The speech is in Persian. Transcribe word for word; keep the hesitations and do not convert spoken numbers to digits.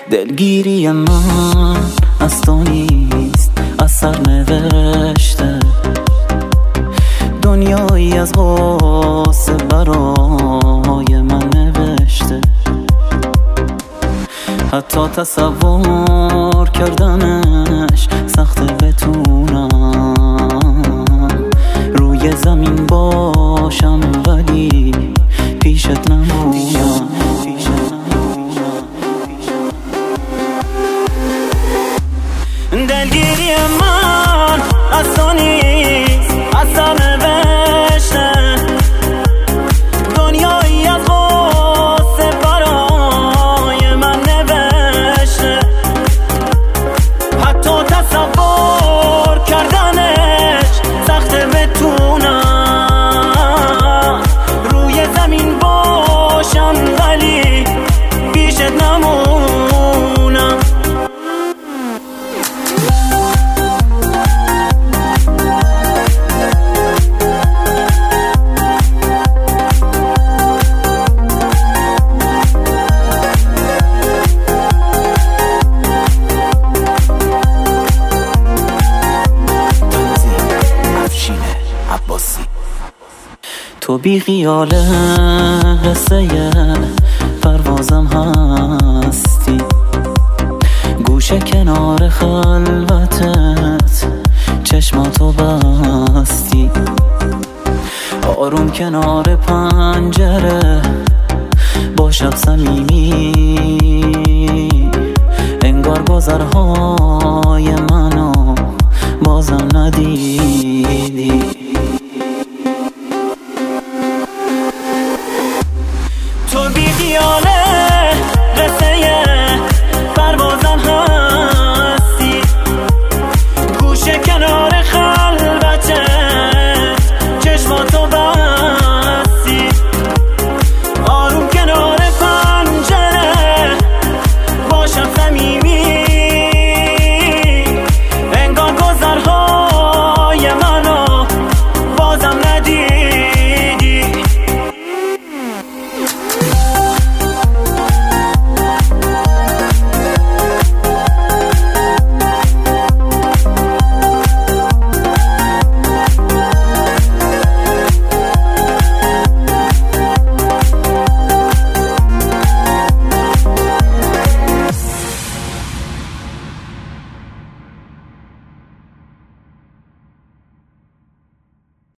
دلگیری من از تو نیست، از سر نوشته دنیایی از غصه برای من نوشته. حتی تصور کردنش سخته، بتونم روی زمین باشم ولی پیشت نمونم. دلگیری من از تو نیست، از سر نوشته دنیایی از غصه برای من نوشته. حتی تصور کردنش سخته، بتونم روی زمین باشم ولی پیشت نمونم. تو بی خیال قصه پروازم هستی، گوشه کنار خلوتت چشماتو بستی، آروم کنار پنجره با شب صمیمی، انگار گذرهای من